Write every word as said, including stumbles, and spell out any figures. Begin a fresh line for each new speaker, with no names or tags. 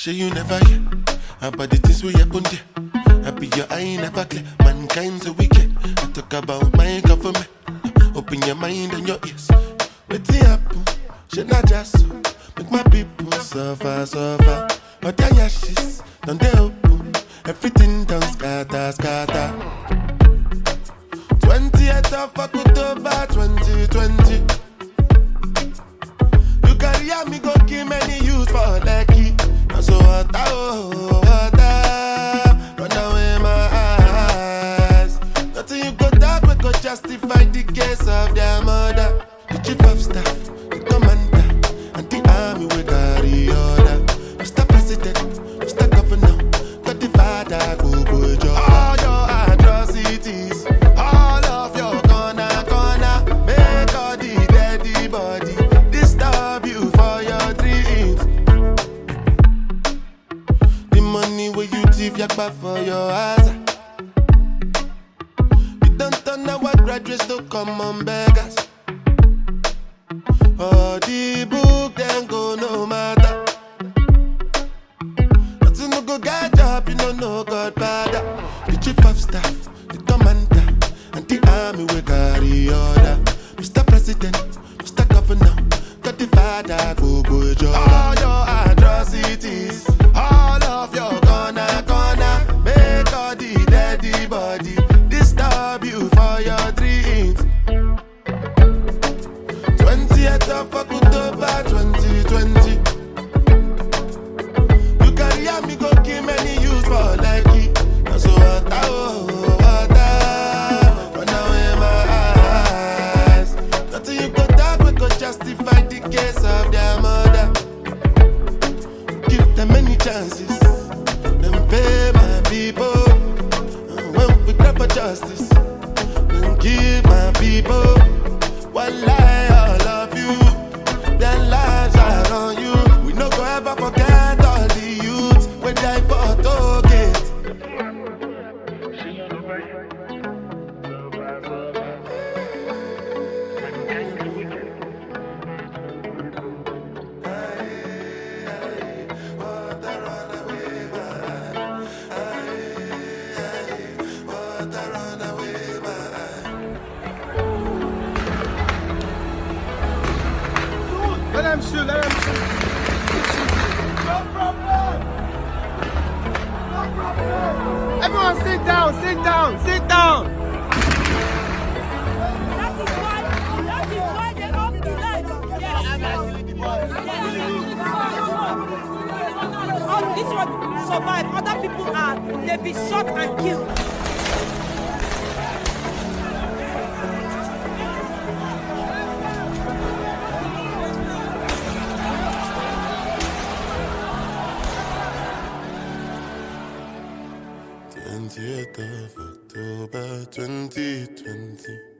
Sure you never hear about the things we happen there. I be your eye never clear. Mankind's a wicked. I talk about my government. Open your mind and your ears. What's it happen? Should not just so. Make my people suffer, suffer. But their ashes, don't they open? Everything done scatter, scatter. twentieth of October twenty twenty. You carry me go kill many youths for lucky. And so what, oh, what, run away my eyes. Nothing you go talk, we go justify the case of their mother. The chief of staff, the commander, and the army will carry order. Mister President, Mister Governor, got the father, go go job. All your atrocities, all of your corner, corner, make all the dead body disturb you for your dreams. The money where you thief, yakba for your eyes. You don't turn our graduates to common beggars. Oh, the book then go no matter. Nothing no go get job, you don't know God father. The chief of staff, the commander, and the army will carry order. Mister President, Mister Governor, got the father, go go job. All your atrocities, all of your corner, corner, make all the dead body disturb you for your dreams. twentieth of October twenty twenty. You carry me go kill many youths for lucky. And so what, oh, what, run away my eyes. Nothing you go talk, we go justify the case of their mother. Give them many chances, then pay my people. And when we cry for justice, then give my people. One lie, all of you, their lives are on you. We no go ever forget all the youths when die for Toget.
Let them shoot, let them shoot. No problem. No problem. Everyone sit down, sit down, sit down.
That is why, that is why they don't do that. All this one survive, other people are, they be shot and killed.
twentieth of October twenty twenty.